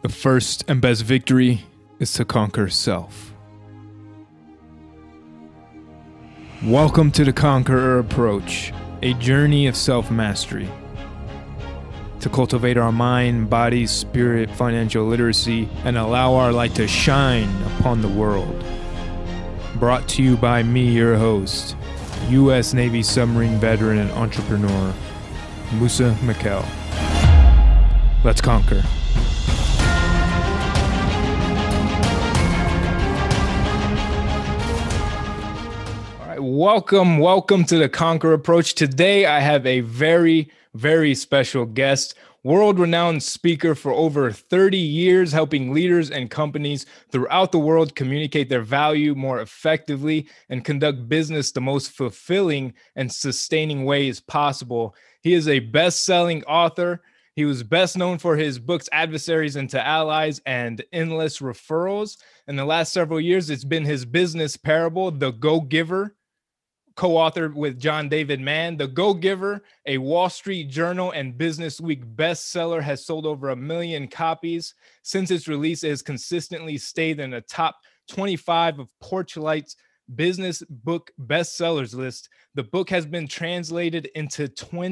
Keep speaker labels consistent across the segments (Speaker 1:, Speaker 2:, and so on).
Speaker 1: The first and best victory is to conquer self. Welcome to the Conqueror Approach, a journey of self-mastery. To cultivate our mind, body, spirit, financial literacy, and allow our light to shine upon the world. Brought to you by me, your host, U.S. Navy submarine veteran and entrepreneur, Musa Mikkel. Let's conquer. Welcome to the Conquer Approach. Today, I have a very special guest, world-renowned speaker for over 30 years, helping leaders and companies throughout the world communicate their value more effectively and conduct business the most fulfilling and sustaining ways possible. He is a best-selling author. He was best known for his books, Adversaries into Allies and Endless Referrals. In the last several years, it's been his business parable, The Go-Giver, co-authored with John David Mann. The Go-Giver, a Wall Street Journal and Business Week bestseller, has sold over 1 million copies. Since its release, it has consistently stayed in the top 25 of Porchlight's business book bestsellers list. The book has been translated into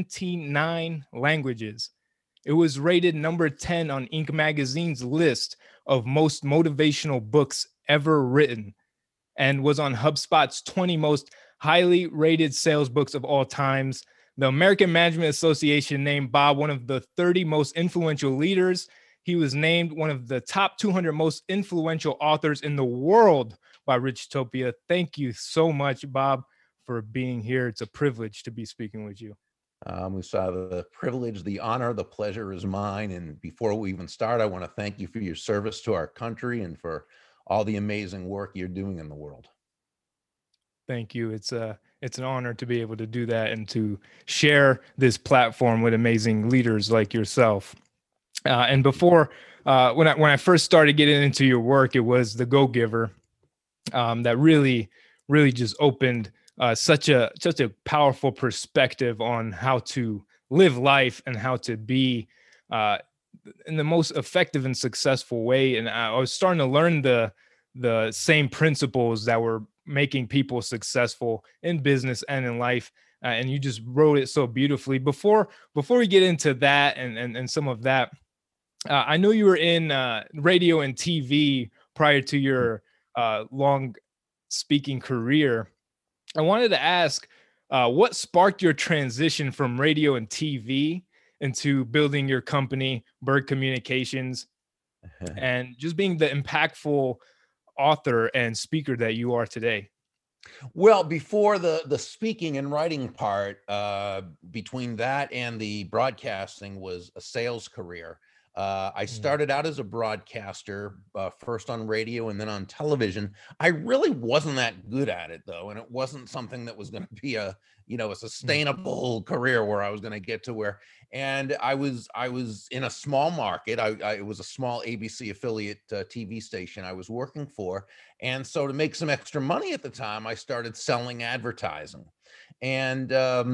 Speaker 1: 29 languages. It was rated number 10 on Inc. magazine's list of most motivational books ever written and was on HubSpot's 20 most highly rated sales books of all times. The American Management Association named Bob one of the 30 most influential leaders. He was named one of the top 200 most influential authors in the world by Richtopia. Thank you so much, Bob, for being here. It's a privilege to be speaking with you.
Speaker 2: Musa, the privilege, the honor, the pleasure is mine. And before we even start, I want to thank you for your service to our country and for all the amazing work you're doing in the world.
Speaker 1: Thank you. It's an honor to be able to do that and to share this platform with amazing leaders like yourself. And before, when I first started getting into your work, it was The Go-Giver that really just opened such a powerful perspective on how to live life and how to be in the most effective and successful way. And I was starting to learn the same principles that were making people successful in business and in life. And you just wrote it so beautifully. Before we get into that and some of that, I know you were in radio and TV prior to your long speaking career. I wanted to ask, what sparked your transition from radio and TV into building your company, Bird Communications, and just being the impactful author and speaker that you are today?
Speaker 2: Well, before the speaking and writing part, between that and the broadcasting was a sales career. I started out as a broadcaster, first on radio and then on television. I really wasn't that good at it, though, and it wasn't something that was going to be a sustainable career where I was going to get to where. And I was in a small market. It was a small ABC affiliate TV station I was working for, and so to make some extra money at the time, I started selling advertising, and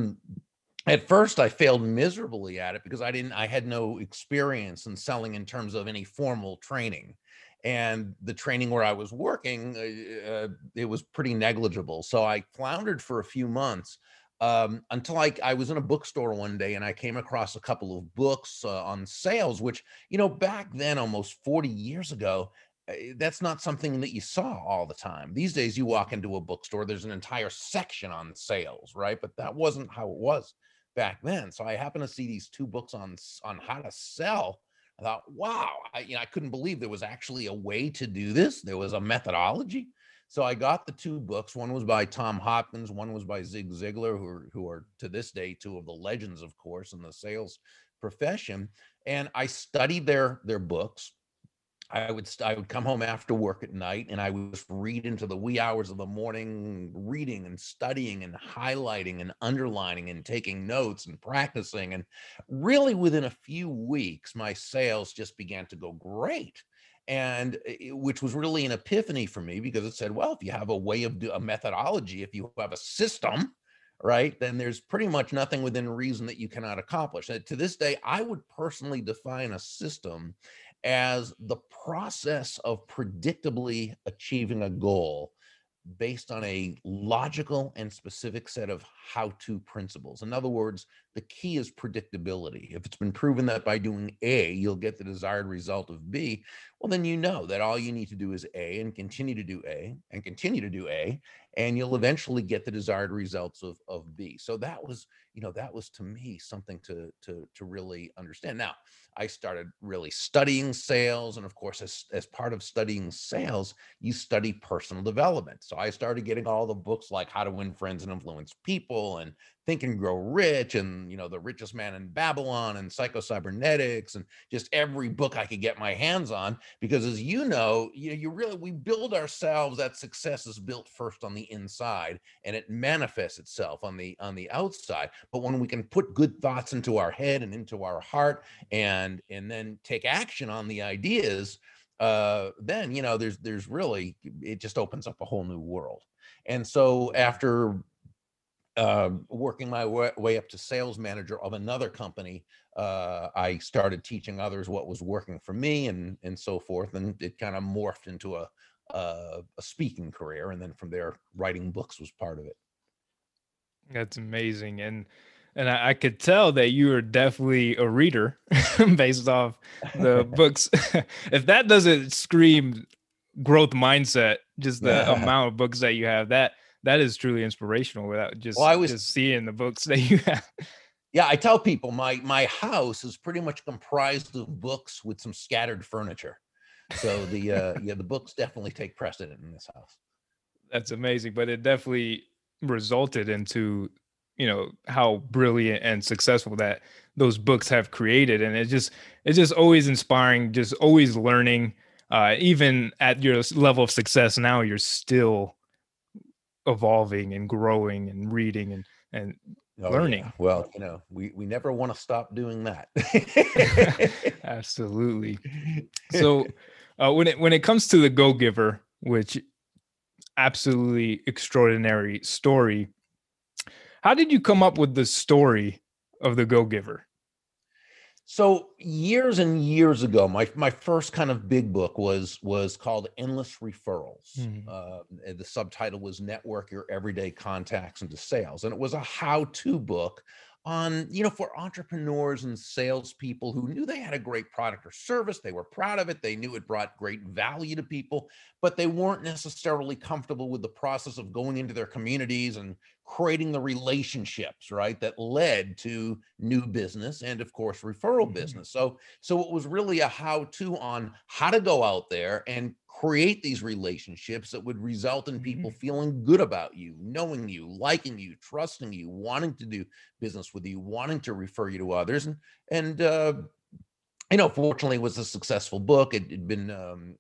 Speaker 2: at first, I failed miserably at it because I had no experience in selling in terms of any formal training. And the training where I was working, it was pretty negligible. So I floundered for a few months until I was in a bookstore one day and I came across a couple of books on sales, which, back then, almost 40 years ago, that's not something that you saw all the time. These days, you walk into a bookstore, there's an entire section on sales, right? But that wasn't how it was back then. So I happened to see these two books on how to sell. I thought, wow, I couldn't believe there was actually a way to do this. There was a methodology. So I got the two books. One was by Tom Hopkins. One was by Zig Ziglar, who are to this day two of the legends, of course, in the sales profession. And I studied their books. I would come home after work at night and I would read into the wee hours of the morning, reading and studying and highlighting and underlining and taking notes and practicing. And really within a few weeks, my sales just began to go great. And which was really an epiphany for me because it said, well, if you have a way of a methodology, if you have a system, right, then there's pretty much nothing within reason that you cannot accomplish. And to this day, I would personally define a system as the process of predictably achieving a goal based on a logical and specific set of how-to principles. In other words, the key is predictability. If it's been proven that by doing A, you'll get the desired result of B, well, then you know that all you need to do is A and continue to do A and continue to do A, and you'll eventually get the desired results of B. So that was, that was to me something to really understand. Now, I started really studying sales. And of course, as part of studying sales, you study personal development. So I started getting all the books like How to Win Friends and Influence People and Think and Grow Rich and, The Richest Man in Babylon and Psycho-Cybernetics and just every book I could get my hands on. Because as you know, we build ourselves, that success is built first on the inside and it manifests itself on the outside. But when we can put good thoughts into our head and into our heart and then take action on the ideas, then there's really, it just opens up a whole new world. And so after working my way up to sales manager of another company, I started teaching others what was working for me and so forth, and it kind of morphed into a speaking career, and then from there writing books was part of it.
Speaker 1: That's amazing. And I could tell that you are definitely a reader based off the books. If that doesn't scream growth mindset, just the amount of books that you have, that is truly inspirational without just seeing the books that you have.
Speaker 2: Yeah, I tell people my house is pretty much comprised of books with some scattered furniture. So the books definitely take precedent in this house.
Speaker 1: That's amazing, but it definitely resulted into how brilliant and successful that those books have created, and it's just always inspiring, just always learning. Even at your level of success now, you're still evolving and growing and reading and learning.
Speaker 2: Yeah. Well, we never want to stop doing that.
Speaker 1: Absolutely. So when it comes to the Go Giver, which absolutely extraordinary story, how did you come up with the story of the Go Giver?
Speaker 2: So years and years ago, my first kind of big book was called Endless Referrals. The subtitle was Network Your Everyday Contacts into Sales. And it was a how-to book on, for entrepreneurs and salespeople who knew they had a great product or service. They were proud of it. They knew it brought great value to people, but they weren't necessarily comfortable with the process of going into their communities and creating the relationships, right, that led to new business and, of course, referral business. So it was really a how-to on how to go out there and create these relationships that would result in people feeling good about you, knowing you, liking you, trusting you, wanting to do business with you, wanting to refer you to others. And fortunately, it was a successful book. It had been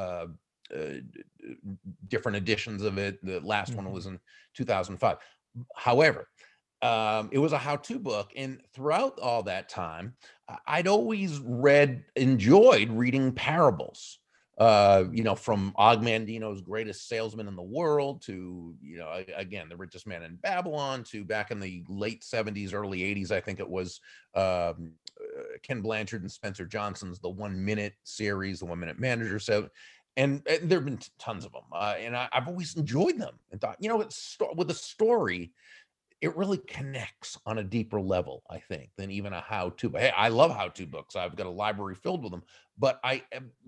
Speaker 2: different editions of it. The last one was in 2005. However, it was a how-to book. And throughout all that time, I'd always enjoyed reading parables, from Og Mandino's Greatest Salesman in the World to, again, The Richest Man in Babylon, to back in the late 70s, early 80s, I think it was Ken Blanchard and Spencer Johnson's The 1 Minute series, The 1 Minute Manager. So, and there have been tons of them. And I've always enjoyed them and thought, with a story, it really connects on a deeper level, I think, than even a how-to. Hey, I love how-to books. I've got a library filled with them, but I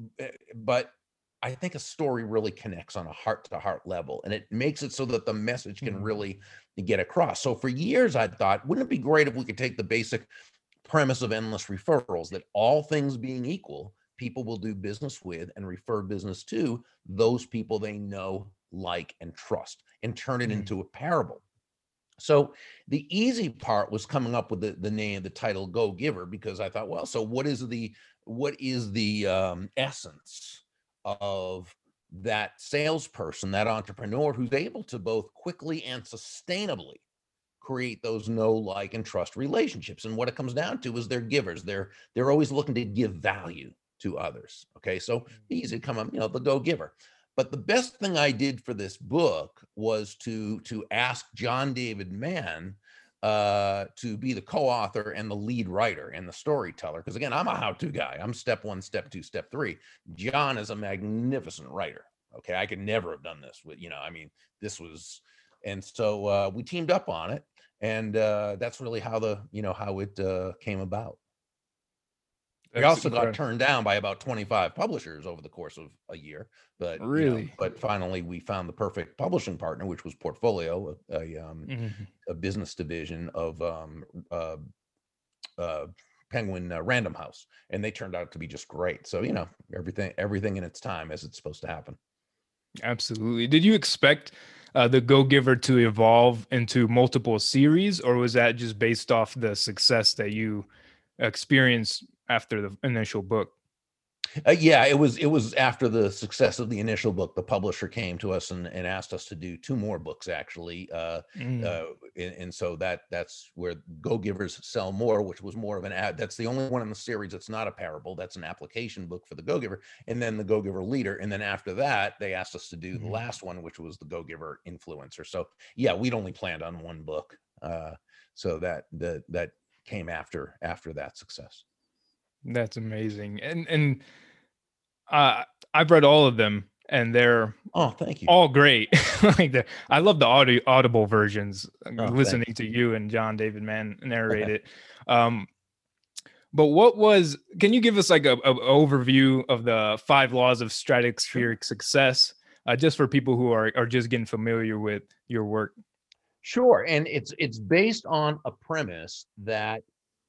Speaker 2: think a story really connects on a heart-to-heart level, and it makes it so that the message can really get across. So for years, I thought, wouldn't it be great if we could take the basic premise of Endless Referrals, that all things being equal, people will do business with and refer business to those people they know, like, and trust, and turn it into a parable. So the easy part was coming up with the name, the title Go Giver, because I thought, well, so what is the essence of that salesperson, that entrepreneur who's able to both quickly and sustainably create those know, like, and trust relationships? And what it comes down to is they're givers. They're always looking to give value to others. Okay, so easy to come up, the Go Giver. But the best thing I did for this book was to ask John David Mann to be the co-author and the lead writer and the storyteller. Because again, I'm a how-to guy. I'm step one, step two, step three. John is a magnificent writer. Okay, I could never have done this with, I mean, this was, and so we teamed up on it, and that's really how how it came about. We
Speaker 1: That's
Speaker 2: also got
Speaker 1: incredible.
Speaker 2: turned down by about 25 publishers over the course of a year, but
Speaker 1: Really?
Speaker 2: but finally we found the perfect publishing partner, which was Portfolio,
Speaker 1: Mhm.
Speaker 2: a business division of Penguin Random House, and they turned out to be just great. So everything in its time as it's supposed to happen.
Speaker 1: Absolutely. Did you expect the Go Giver to evolve into multiple series, or was that just based off the success that you experienced after the initial book?
Speaker 2: Yeah, it was after the success of the initial book, the publisher came to us and asked us to do two more books, actually.
Speaker 1: Mm.
Speaker 2: And so that's where Go Givers Sell More, which was more of an ad. That's the only one in the series that's not a parable. That's an application book for the Go Giver, and then the Go Giver Leader. And then after that, they asked us to do the
Speaker 1: Mhm.
Speaker 2: last one, which was the Go Giver Influencer. So yeah, we'd only planned on one book. So that came after that success.
Speaker 1: That's amazing. And uh, I've read all of them, and they're
Speaker 2: Oh, thank you.
Speaker 1: all great. I love the audible versions.
Speaker 2: Oh, thank
Speaker 1: Listening to you and John David Mann narrate it. Um, but can you give us like a overview of the 5 laws of
Speaker 2: Sure.
Speaker 1: stratospheric success, just for people who are just getting familiar with your work?
Speaker 2: Sure, and it's based on a premise that,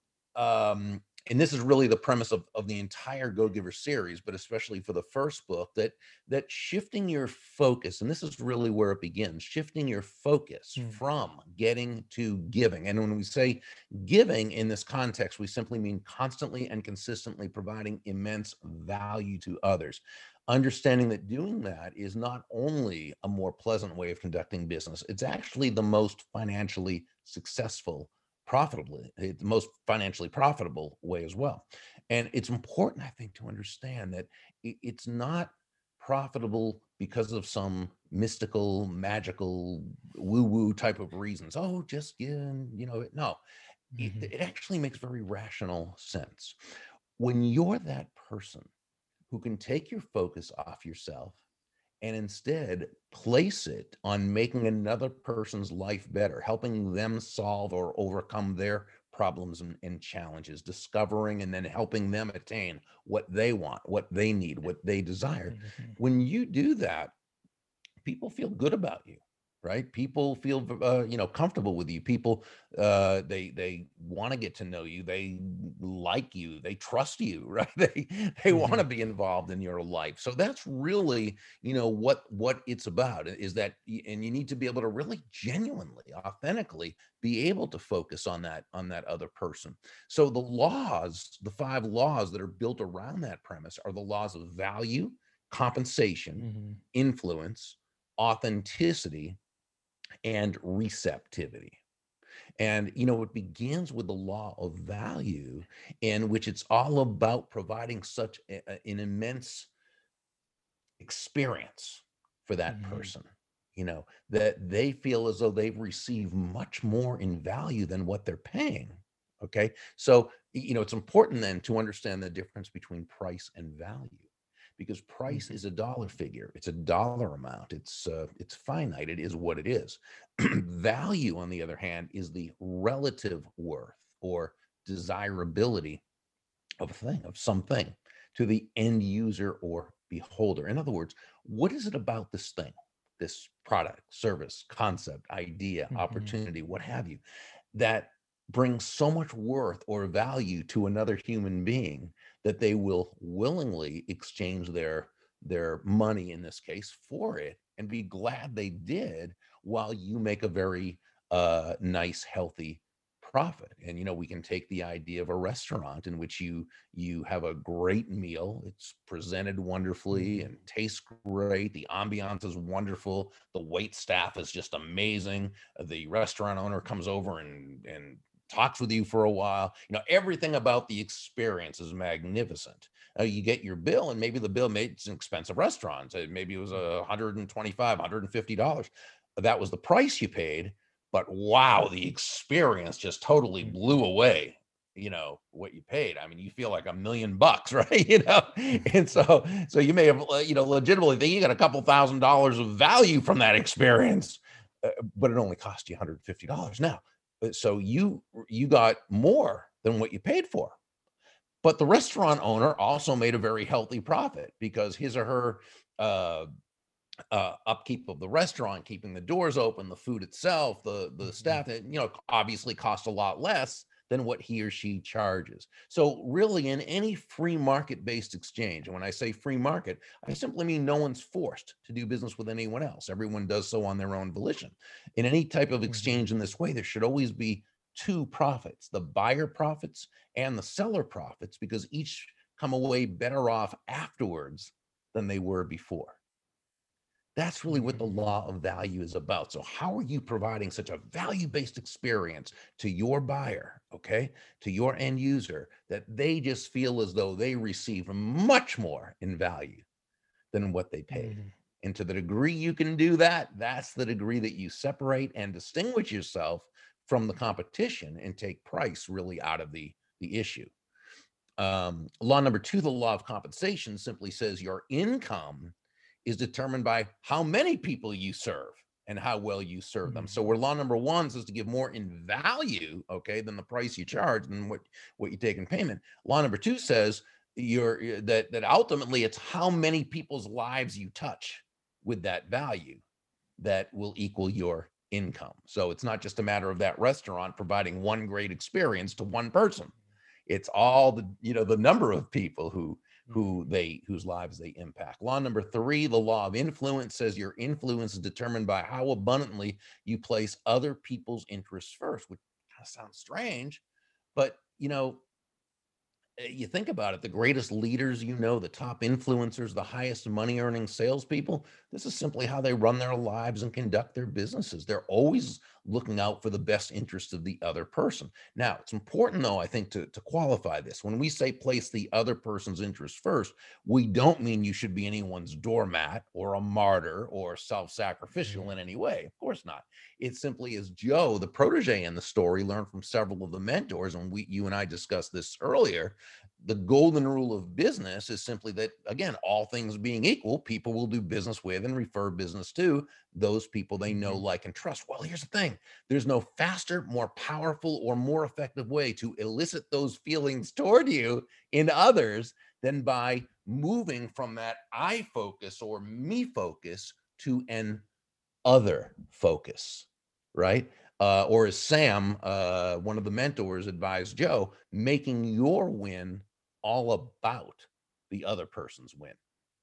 Speaker 2: and this is really the premise of the entire Go Giver series, but especially for the first book, that shifting your focus, and this is really where it begins, shifting your focus
Speaker 1: Mm.
Speaker 2: from getting to giving. And when we say giving in this context, we simply mean constantly and consistently providing immense value to others. Understanding that doing that is not only a more pleasant way of conducting business, it's actually the most financially successful, profitably, the most financially profitable way as well. And it's important, I think, to understand that it's not profitable because of some mystical, magical, woo-woo type of reasons. Oh, just no,
Speaker 1: Mhm.
Speaker 2: it actually makes very rational sense. When you're that person who can take your focus off yourself and instead place it on making another person's life better, helping them solve or overcome their problems and challenges, discovering and then helping them attain what they want, what they need, what they desire.
Speaker 1: Mhm.
Speaker 2: When you do that, people feel good about you, right? People feel comfortable with you. People they want to get to know you, they like you, they trust you, right? They want to
Speaker 1: Mhm.
Speaker 2: be involved in your life. So that's really what it's about, is that and you need to be able to really genuinely, authentically be able to focus on that other person. So the 5 laws that are built around that premise are the laws of value, compensation,
Speaker 1: Mhm.
Speaker 2: influence, authenticity, and receptivity. And it begins with the law of value, in which it's all about providing such an immense experience for that
Speaker 1: Mhm.
Speaker 2: person, that they feel as though they've received much more in value than what they're paying. Okay. So, it's important then to understand the difference between price and value, because price
Speaker 1: Mhm.
Speaker 2: is a dollar figure. It's a dollar amount. It's finite. It is what it is. Value, on the other hand, is the relative worth or desirability of a thing, of something, to the end user or beholder. In other words, what is it about this thing, this product, service, concept, idea,
Speaker 1: Mhm.
Speaker 2: opportunity, what have you, that brings so much worth or value to another human being that they will willingly exchange their money, in this case, for it, and be glad they did, while you make a very nice, healthy profit. And we can take the idea of a restaurant in which you have a great meal. It's presented wonderfully
Speaker 1: Mhm.
Speaker 2: and tastes great. The ambiance is wonderful. The wait staff is just amazing. The restaurant owner comes over and talks with you for a while. Everything about the experience is magnificent. You get your bill, and maybe the bill made it's an expensive restaurant. Maybe it was $125, $150. That was the price you paid. but wow, the experience just totally blew away, what you paid. I mean, you feel like $1 million, right? And so you may have, legitimately think you got a couple $1,000s of value from that experience, but it only cost you $150 now. So you got more than what you paid for. But the restaurant owner also made a very healthy profit because his or her uh, upkeep of the restaurant, keeping the doors open, the food itself, the staff, that obviously cost a lot less than what he or she charges. So really, in any free market-based exchange, and when I say free market, I simply mean no one's forced to do business with anyone else. Everyone does so on their own volition. In any type of exchange in this way, there should always be two profits: the buyer profits and the seller profits, because each come away better off afterwards than they were before. That's really what the law of value is about. So how are you providing such a value-based experience to your buyer, okay, to your end user, that they just feel as though they receive much more in value than what they paid? And to the degree you can do that, that's the degree that you separate and distinguish yourself from the competition and take price really out of the issue. Law number 2, the law of compensation, simply says your income is determined by how many people you serve and how well you serve them. So where law number 1 says to give more in value, okay, than the price you charge, than what you take in payment, law number 2 says that ultimately it's how many people's lives you touch with that value that will equal your income. So it's not just a matter of that restaurant providing one great experience to one person. It's all the number of people whose lives they impact. Law number 3, the law of influence, says your influence is determined by how abundantly you place other people's interests first, which kind of sounds strange, but you think about it, the greatest leaders, the top influencers, the highest money earning salespeople, this is simply how they run their lives and conduct their businesses. They're always looking out for the best interest of the other person. Now, it's important, though, I think, to qualify this. When we say place the other person's interest first, we don't mean you should be anyone's doormat or a martyr or self-sacrificial in any way. Of course not. It simply is Joe, the protege in the story, learned from several of the mentors, and you and I discussed this earlier. The golden rule of business is simply that, again, all things being equal, people will do business with and refer business to those people they know, like, and trust. Well, here's the thing. There's no faster, more powerful, or more effective way to elicit those feelings toward you in others than by moving from that I focus or me focus to an other focus, right? Or as Sam, one of the mentors, advised Joe, making your win all about the other person's win.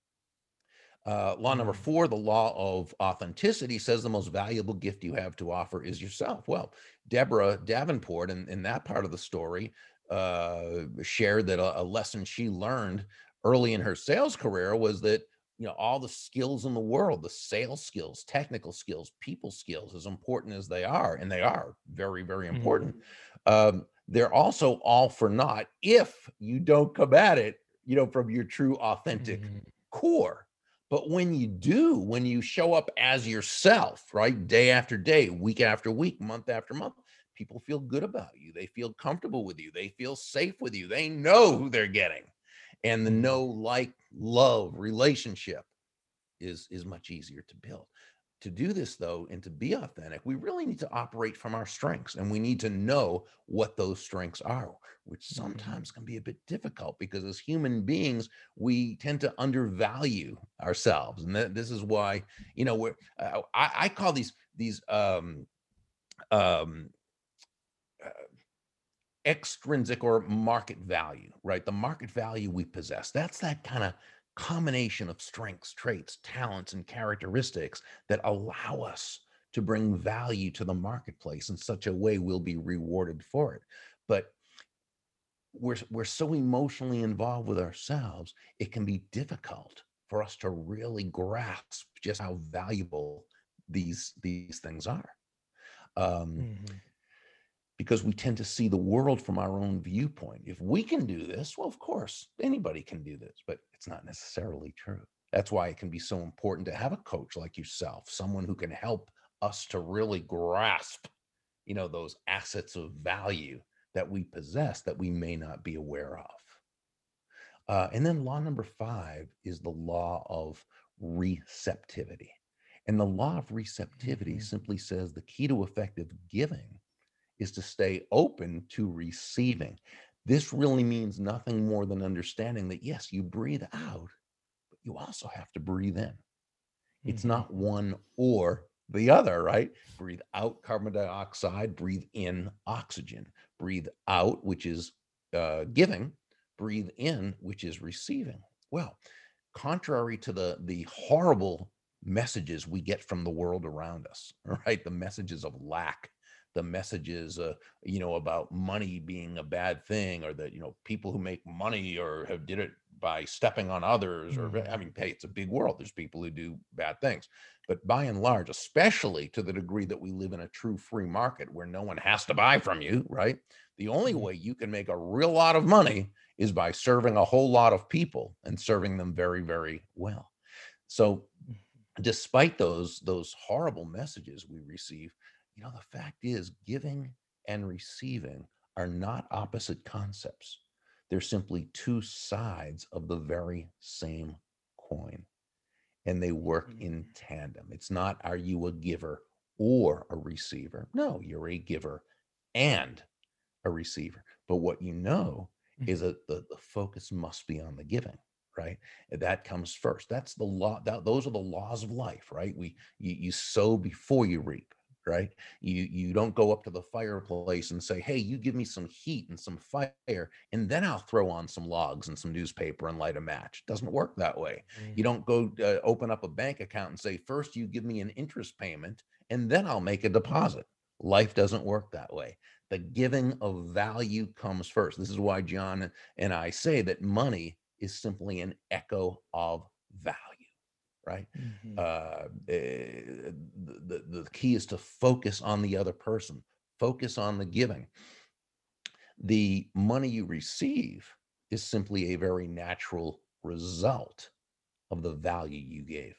Speaker 2: Law number 4, the law of authenticity, says the most valuable gift you have to offer is yourself. Well, Deborah Davenport, in that part of the story, shared that a lesson she learned early in her sales career was that all the skills in the world, the sales skills, technical skills, people skills, as important as they are, and they are very, very important, they're also all for naught if you don't come at it from your true authentic core. But when you do, when you show up as yourself, right, day after day, week after week, month after month, people feel good about you. They feel comfortable with you. They feel safe with you. They know who they're getting. And the know, like, love relationship is much easier to build. To do this, though, and to be authentic, we really need to operate from our strengths, and we need to know what those strengths are, which sometimes can be a bit difficult because as human beings, we tend to undervalue ourselves. And this is why, I call these extrinsic or market value, right? The market value we possess. That's that kind of combination of strengths, traits, talents, and characteristics that allow us to bring value to the marketplace in such a way we'll be rewarded for it. But we're so emotionally involved with ourselves, it can be difficult for us to really grasp just how valuable these things are. Because we tend to see the world from our own viewpoint. If we can do this, well, of course, anybody can do this, but it's not necessarily true. That's why it can be so important to have a coach like yourself, someone who can help us to really grasp those assets of value that we possess that we may not be aware of. And then law number 5 is the law of receptivity. And the law of receptivity simply says the key to effective giving is to stay open to receiving. This really means nothing more than understanding that, yes, you breathe out, but you also have to breathe in. It's not one or the other, right? Breathe out carbon dioxide, breathe in oxygen. Breathe out, which is giving, breathe in, which is receiving. Well, contrary to the horrible messages we get from the world around us, right? The messages of lack, the messages, about money being a bad thing, or that, people who make money or have did it by stepping on others, or, I mean, hey, it's a big world. There's people who do bad things. But by and large, especially to the degree that we live in a true free market where no one has to buy from you, right? The only way you can make a real lot of money is by serving a whole lot of people and serving them very, very well. So despite those horrible messages we receive, the fact is giving and receiving are not opposite concepts. They're simply two sides of the very same coin, and they work in tandem. It's not, are you a giver or a receiver? No, you're a giver and a receiver. But what is that the focus must be on the giving, right? That comes first. That's the law. Those are the laws of life, right? You sow before you reap, right? You don't go up to the fireplace and say, hey, you give me some heat and some fire, and then I'll throw on some logs and some newspaper and light a match. It doesn't work that way. You don't go open up a bank account and say, first you give me an interest payment and then I'll make a deposit. Life doesn't work that way. The giving of value comes first. This is why John and I say that money is simply an echo of value, right? The key is to focus on the other person, focus on the giving. The money you receive is simply a very natural result of the value you gave.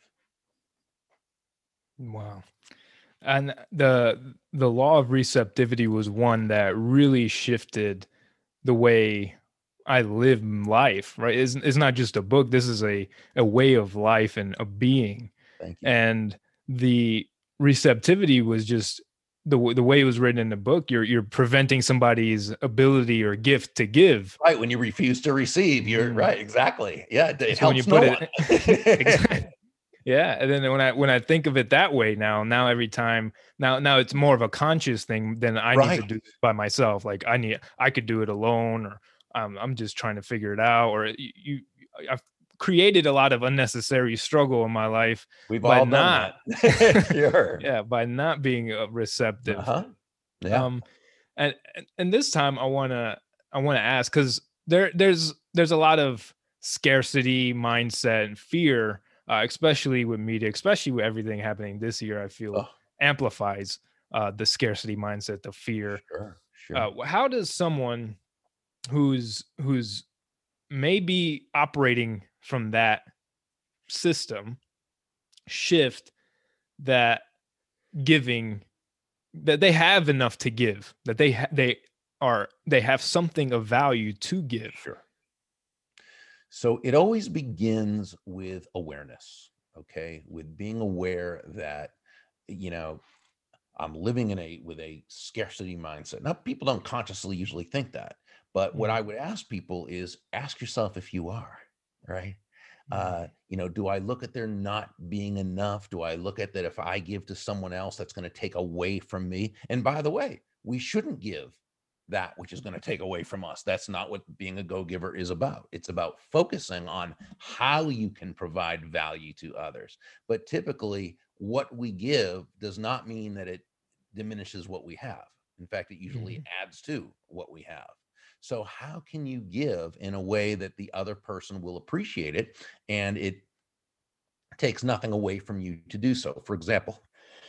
Speaker 1: Wow. And the law of receptivity was one that really shifted the way I live life, right? It's not just a book. This is a way of life and a being.
Speaker 2: Thank you.
Speaker 1: And the receptivity was just the way it was written in the book. You're preventing somebody's ability or gift to give.
Speaker 2: Right. When you refuse to receive, you're right. Exactly. Yeah. It
Speaker 1: So when you
Speaker 2: helps no
Speaker 1: put
Speaker 2: one.
Speaker 1: it, yeah, and then when I think of it that way now every time now it's more of a conscious thing than I need to
Speaker 2: Right.
Speaker 1: do this by myself. Like I could do it alone, or I'm just trying to figure it out, or I've created a lot of unnecessary struggle in my life
Speaker 2: We've
Speaker 1: by
Speaker 2: all done
Speaker 1: not
Speaker 2: that. Sure.
Speaker 1: yeah, by not being receptive.
Speaker 2: Uh-huh. Yeah.
Speaker 1: Um and this time I want to ask, cuz there's a lot of scarcity mindset and fear, especially with media, especially with everything happening this year. I feel
Speaker 2: Oh,
Speaker 1: amplifies the scarcity mindset, the fear.
Speaker 2: sure. Sure.
Speaker 1: How does someone who's maybe operating from that system shift that giving, that they have enough to give, that they have something of value to give?
Speaker 2: Sure. So it always begins with awareness, okay? With being aware that, you know, I'm living with a scarcity mindset. Now, people don't consciously usually think that, but what I
Speaker 1: Mm,
Speaker 2: would ask people is ask yourself if you are, right?
Speaker 1: mm,
Speaker 2: Do I look at there not being enough? Do I look at that if I give to someone else, that's going to take away from me? And by the way, we shouldn't give that which is going to take away from us. That's not what being a go-giver is about. It's about focusing on how you can provide value to others. But typically, what we give does not mean that it diminishes what we have. In fact, it usually
Speaker 1: mhm.
Speaker 2: adds to what we have. So, how can you give in a way that the other person will appreciate it and it takes nothing away from you to do so? For example,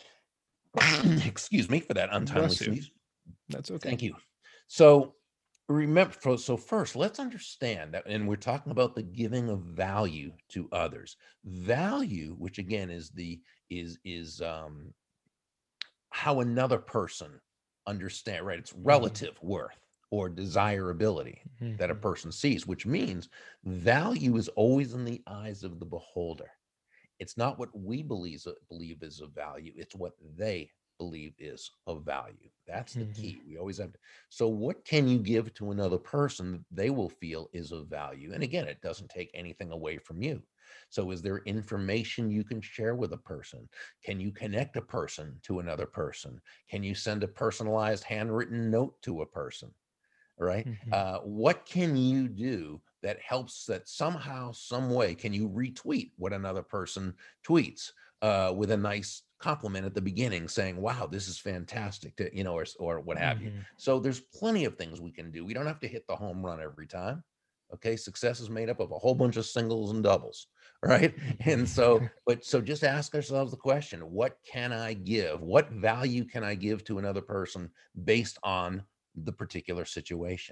Speaker 2: excuse me for that untimely
Speaker 1: Bless you.
Speaker 2: sneeze.
Speaker 1: That's okay.
Speaker 2: Thank you. So, so first, let's understand that, and we're talking about the giving of value to others. Value, which again is how another person understand, right? It's relative worth or desirability that a
Speaker 1: Mhm.
Speaker 2: person sees, which means value is always in the eyes of the beholder. It's not what we believe is of value. It's what they believe is of value. That's the
Speaker 1: Mhm.
Speaker 2: key. We always have to. So, what can you give to another person that they will feel is of value? And again, it doesn't take anything away from you. So, is there information you can share with a person? Can you connect a person to another person? Can you send a personalized handwritten note to a person? Right?
Speaker 1: Mhm.
Speaker 2: What can you do that helps, that somehow, some way, can you retweet what another person tweets with a nice compliment at the beginning saying, wow, this is fantastic, to, or what have you.
Speaker 1: Mhm.
Speaker 2: So there's plenty of things we can do. We don't have to hit the home run every time. Okay. Success is made up of a whole bunch of singles and doubles. Right. And so,
Speaker 1: Mhm.
Speaker 2: so just ask ourselves the question, what can I give? What value can I give to another person based on the particular situation?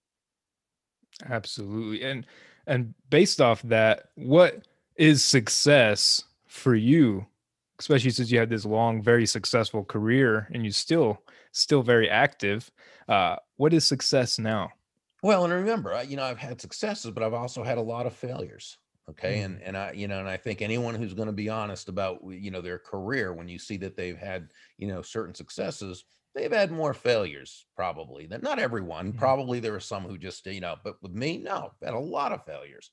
Speaker 1: Absolutely. And based off that, what is success for you? Especially since you had this long, very successful career and you still very active. What is success now?
Speaker 2: Well, and remember, I've had successes, but I've also had a lot of failures. Okay, and
Speaker 1: Mm,
Speaker 2: and I, and I think anyone who's going to be honest about their career, when you see that they've had certain successes, they've had more failures probably. That not everyone,
Speaker 1: mm,
Speaker 2: probably there are some who just but with me, no, I've had a lot of failures.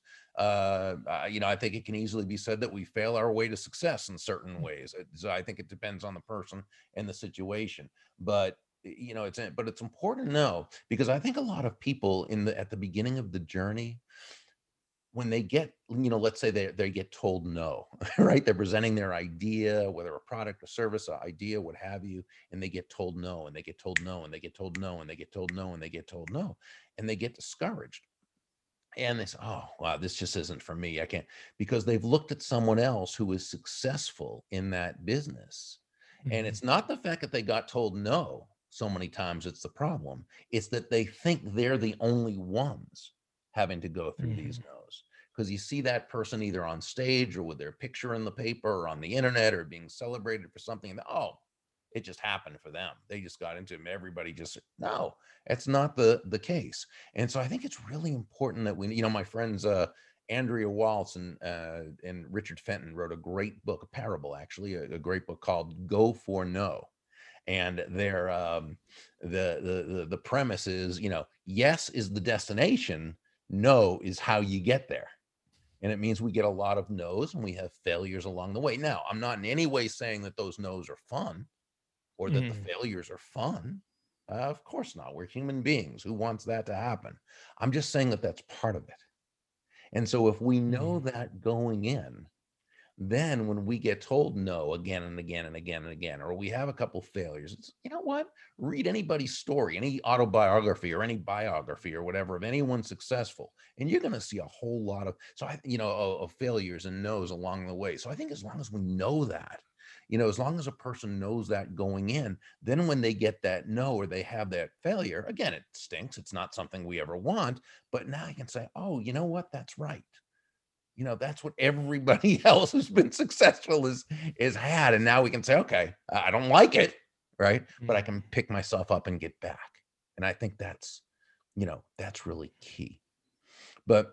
Speaker 2: I think it can easily be said that we fail our way to success in certain ways. So I think it depends on the person and the situation, but it's important to know, because I think a lot of people at the beginning of the journey, when they get, let's say they get told no, right? They're presenting their idea, whether a product or service, or idea, what have you, and they get told no, and they get told no, and they get told no, and they get told no, and they get told no, and they get discouraged. And they say, oh, wow, this just isn't for me. I can't, because they've looked at someone else who is successful in that business. And
Speaker 1: mhm,
Speaker 2: it's not the fact that they got told no so many times, it's the problem. It's that they think they're the only ones having to go through these
Speaker 1: mhm,
Speaker 2: no's. Because you see that person either on stage or with their picture in the paper or on the internet or being celebrated for something. And oh, it just happened for them. They just got into it. Everybody just, no, it's not the case. And so I think it's really important that my friends, Andrea Waltz and Richard Fenton wrote a great book, a parable, actually, a great book called Go for No. And their the premise is, yes is the destination, no is how you get there. And it means we get a lot of no's and we have failures along the way. Now, I'm not in any way saying that those no's are fun or that the
Speaker 1: mhm,
Speaker 2: failures are fun. Of course not. We're human beings. Who wants that to happen? I'm just saying that that's part of it. And so if we know
Speaker 1: mhm,
Speaker 2: that going in, then when we get told no again and again and again and again, or we have a couple failures, it's, you know what? Read anybody's story, any autobiography or any biography or whatever of anyone successful, and you're going to see a whole lot of of failures and no's along the way. So I think as long as we know that, as long as a person knows that going in, then when they get that no or they have that failure, again, it stinks. It's not something we ever want, but now you can say, oh, you know what? That's right. That's what everybody else who's been successful is had. And now we can say, okay, I don't like it, right? But I can
Speaker 1: mhm.
Speaker 2: pick myself up and get back. And I think that's really key. But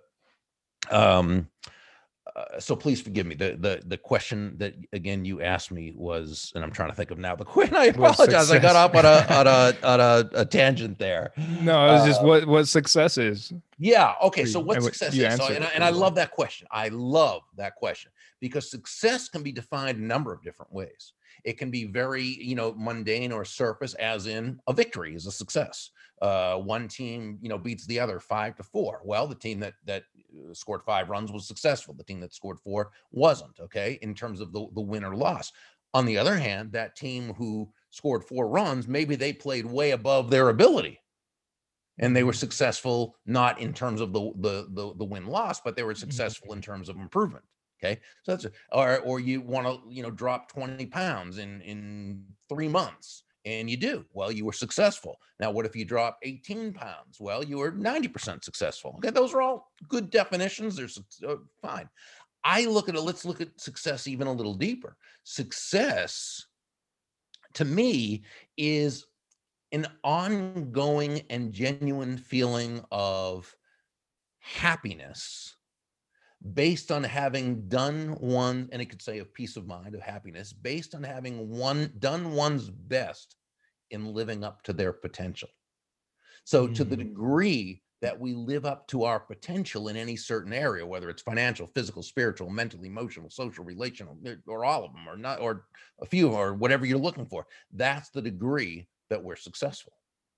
Speaker 2: um so please forgive me. The question that again you asked me was, and I'm trying to think of now the question. I
Speaker 1: What
Speaker 2: apologize. I got
Speaker 1: success?
Speaker 2: off on a tandent there.
Speaker 1: No, it was just
Speaker 2: Uh,
Speaker 1: what success is
Speaker 2: Yeah. Okay.
Speaker 1: for
Speaker 2: So
Speaker 1: you,
Speaker 2: what
Speaker 1: and what
Speaker 2: success
Speaker 1: you
Speaker 2: is? So
Speaker 1: answered
Speaker 2: and I,
Speaker 1: it
Speaker 2: and I
Speaker 1: pretty well.
Speaker 2: love that question. I love that question because success can be defined a number of different ways. It can be very, mundane or surface, as in a victory is a success. One team, beats the other 5-4. Well, the team that scored 5 runs was successful. The team that scored 4 wasn't. Okay, in terms of the win or loss. On the other hand, that team who scored 4 runs, maybe they played way above their ability and they were
Speaker 1: Mhm,
Speaker 2: successful not in terms of the win loss, but they were successful in
Speaker 1: mhm,
Speaker 2: terms of improvement. Okay, so or you want to drop 20 pounds in 3 months. And you do. Well, you were successful. Now, what if you drop 18 pounds? Well, you were 90% successful. Okay, those are all good definitions. They're fine. Let's look at success even a little deeper. Success to me is an ongoing and genuine feeling of happiness based on having done one, and it could say of peace of mind, of happiness, based on having done one's best in living up to their potential. So to the degree that we live up to our potential in any certain area, whether it's financial, physical, spiritual, mental, emotional, social, relational, or all of them, or not, or a few, or whatever you're looking for, that's the degree that we're successful.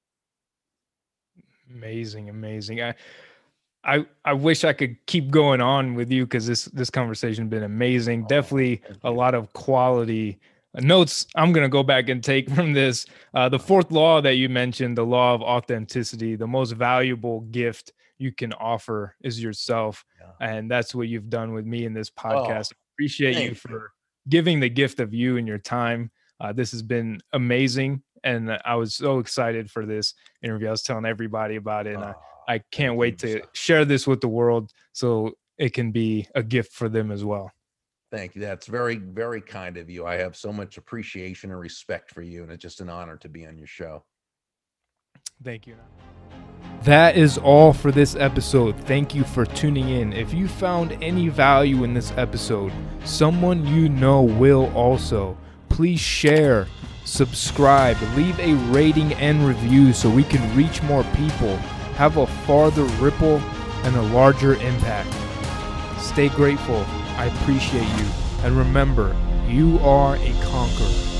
Speaker 1: Amazing. I wish I could keep going on with you, because this conversation has been amazing. Definitely a lot of quality notes I'm going to go back and take from this. The fourth law that you mentioned, the law of authenticity, the most valuable gift you can offer is yourself. And that's what you've done with me in this podcast. I appreciate you for giving the gift of you and your time. This has been amazing. And I was so excited for this interview. I was telling everybody about it. And I can't wait to share this with the world so it can be a gift for them as well.
Speaker 2: Thank you. That's very, very kind of you. I have so much appreciation and respect for you, and it's just an honor to be on your show.
Speaker 1: Thank you. That is all for this episode. Thank you for tuning in. If you found any value in this episode, someone you know will also. Please share, subscribe, leave a rating and review so we can reach more people, have a farther ripple, and a larger impact. Stay grateful. I appreciate you. And remember, you are a conqueror.